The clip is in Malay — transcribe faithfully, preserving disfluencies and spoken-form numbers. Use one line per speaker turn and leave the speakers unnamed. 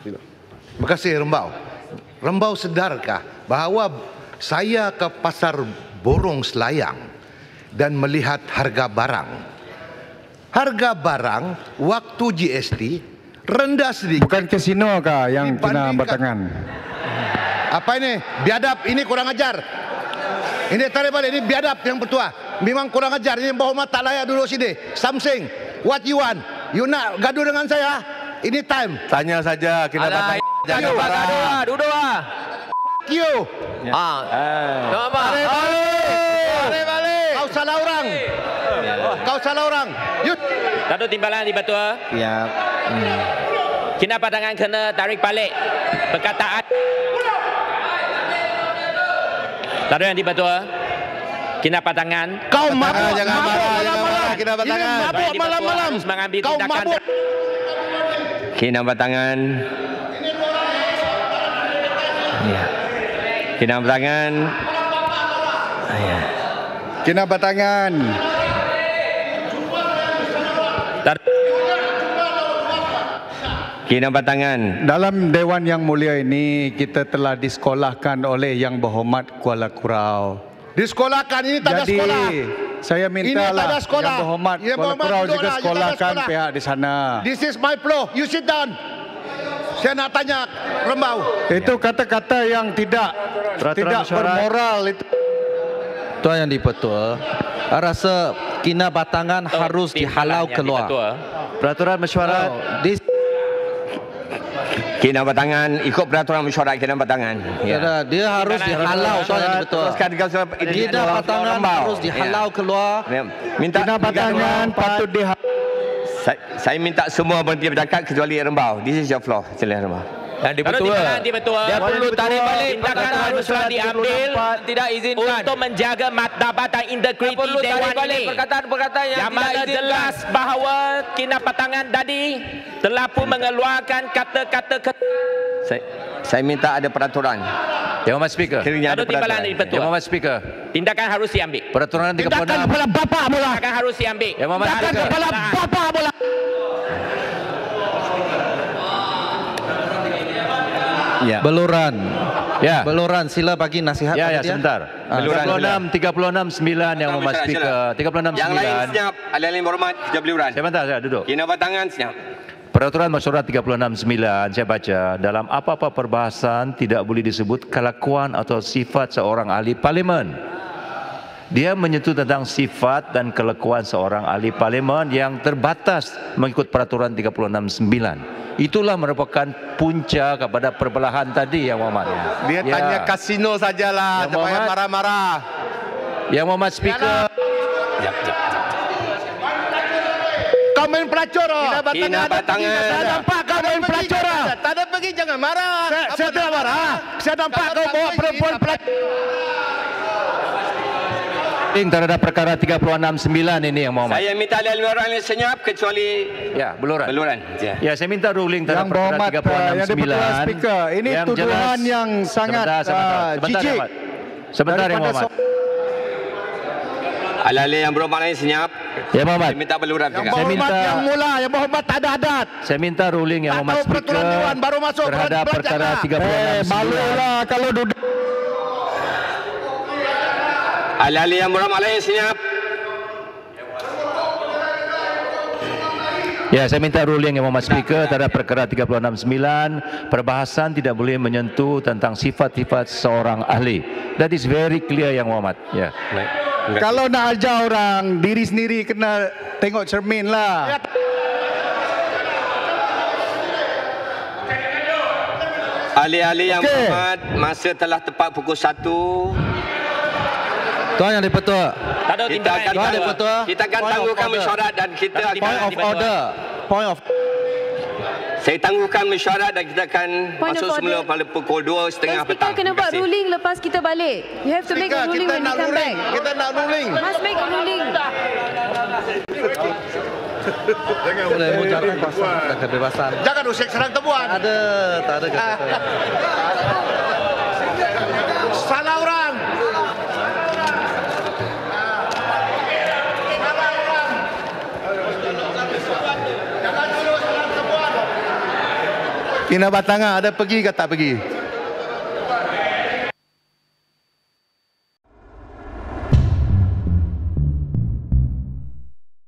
Terima kasih Rembau. Rembau sedarkah bahawa saya ke pasar Borong Selayang dan melihat harga barang. Harga barang waktu G S T rendah sedikit.
Bukan kasino kah yang kena batangan?
Apa ini? Biadab, ini kurang ajar. Ini tarik balik, ini biadab yang bertuah. Memang kurang ajar, ini Berhormat tak layak duduk sini. Something, what you want? You nak gaduh dengan saya? Ini time.
Tanya saja kena batangan. Jangan marah.
Duduk ah.
Fuck you.
Ah.
Tarik balik. Tarik balik. Kau salah orang. Kau salah orang. You.
Datuk Timbalan di Betul.
Ya.
Hmm. Kena padangan kena tarik balik perkataan. Datuk yang di Betul. Kena padangan.
Kau mabuk.
Jangan marah. Jangan marah. Kena batangan.
Ini mabuk malam-malam.
Harus mengambil
Kau
tindakan.
mabuk.
Kena batangan. Ya. Kena batangan. Ya.
Kena batangan.
Kena batangan.
Dalam Dewan Yang Mulia ini kita telah disekolahkan oleh Yang Berhormat Kuala Kurau.
Disekolahkan, ini tak ada
Jadi
sekolah.
saya
Ini
minta
tak ada
lah
sekolah.
Yang Berhormat
Yang
Kuala
Berhormat
Kurau
duduk
juga
lah, you tak ada
sekolahkan
sekolah.
pihak di sana.
This is my floor. You sit down. Saya nak tanya Rembau.
Itu kata-kata yang tidak
Peraturan
tidak
mesyuarat.
bermoral itu.
Tuan Yang di-Pertua, saya rasa kena batangan
Oh,
harus dihalau
Timbalan yang
keluar.
di-Betul.
Peraturan mesyuarat di
Kena batangan. Ikut peraturan mesyuarat kena batangan.
ya. Dia harus dihalau Tuan Yang di-Pertua.
Teruskan dengan
Kena batangan harus dihalau keluar.
Minta
Kena batangan patut dihalau.
Saya, saya minta semua berhenti bercakap kecuali Rembau. This is your floor. Sila Rembau.
Dan di Betul. Di Betul.
Dia perlu tarik balik
Tindakan haruslah diambil
tidak izinkan.
untuk menjaga martabat dan integriti
Perlu tarik
Dewan
balik
ini.
perkataan-perkataan yang,
Yang
tidak
mana
izinkan.
jelas bahawa kena patangan tadi telah pun mengeluarkan kata-kata ke-
Saya, saya minta ada peraturan.
Yang Mohd Speaker.
Kiranya ada
Datuk Timbalan
peraturan.
di Betul.
Yang Mohd Speaker.
Tindakan harus diambil.
Peraturan tiga puluh enam.
Kepala bapa mula.
Tindakan harus diambil.
Yang Mohd
Tindakan
Speaker.
kepala bapa mula.
Ya.
Beluran.
Ya.
Beluran, sila bagi nasihat
Ya,
pada
ya,
dia.
sebentar.
Ah,
Beluran,
tiga puluh enam, tiga puluh enam sembilan yang Mohd
Sila,
Speaker.
sila.
tiga puluh enam
Yang lain
sembilan.
senyap. Alih-alih berhormat kita beluran.
Sebentar, saya duduk.
Kena batangan senyap.
Peraturan Mesyuarat tiga puluh enam sembilan saya baca, dalam apa-apa perbahasan tidak boleh disebut kelakuan atau sifat seorang ahli parlimen. Dia menyentuh tentang sifat dan kelakuan seorang ahli parlimen yang terbatas mengikut peraturan tiga puluh enam sembilan. Itulah merupakan punca kepada perbelahan tadi, Yang Mohd.
Dia
Ya.
tanya kasino sajalah.
Yang
Jangan
Mohd.
marah-marah.
Yang Mohd Speaker.
Kau main pelacur.
Kena batangan. Kena batangan.
Saya nampak kau main pelacur.
Tak ada pergi, jangan marah.
Saya, saya tidak marah. Saya nampak kau bawa perempuan pelacur.
Terhadap perkara tiga puluh enam sembilan ini, Yang Mohd.
Saya minta alih-alih orang yang senyap kecuali
Ya, beluran.
beluran. Ya.
Ya, saya minta ruling
Yang
terhadap perkara
Berhormat
tiga puluh enam
uh, Yang
sembilan.
di-Pertua Speaker, ini
yang
tuduhan
jelas-
yang sangat
sebentar, sebentar,
uh,
sebentar,
jijik.
Yang Mohd. Sebentar, Yang
daripada
Mohd.
Alih-alih yang berhormat lain senyap.
Ya, Mohd.
Saya minta beluran
Yang
juga.
berhormat
minta-
yang mula, yang berhormat tak ada adat.
Saya minta ruling Yang
Tak
Mohd
tahu peraturan
Speaker
Dewan, baru masuk
terhadap
belajar
perkara
lah.
tiga puluh enam
Eh, malu
sembilan.
lah kalau duduk.
Alih-alih yang berhormat lain senyap.
Ya, saya minta ruling Yang Mohd Speaker terhadap perkara tiga puluh enam sembilan. Perbahasan tidak boleh menyentuh tentang sifat-sifat seorang ahli. That is very clear, Yang Mohd. Ya.
Kalau nak ajar orang, diri sendiri kena tengok cermin lah.
Alih-alih yang
Okey.
berhormat, masa telah tepat pukul satu.
Tuan Yang di-Pertua.
Datuk
Kita
Timbalan
akan,
di Betul.
Betul.
kita akan
Point of
tangguhkan
order.
mesyuarat dan kita
Datuk
akan,
Timbalan
Point of
di Betul.
order. Point of
saya tangguhkan mesyuarat dan kita akan
Point
masuk
of
semula
order.
pada pukul dua setengah
Speaker
petang.
kena
Terima
buat
kasih.
ruling lepas kita balik. You have to make a
Speaker,
ruling
kita
when you
nak
come
ruling.
back.
Kita nak ruling.
Must make a ruling.
boleh mengucapkan kuasa dan kebebasan.
Jangan usik serang tebuan.
Ada, tak ada kata.
Salah orang. Salah orang. Jangan dulu serang tebuan. Kinabatangan ada pergi ke tak pergi?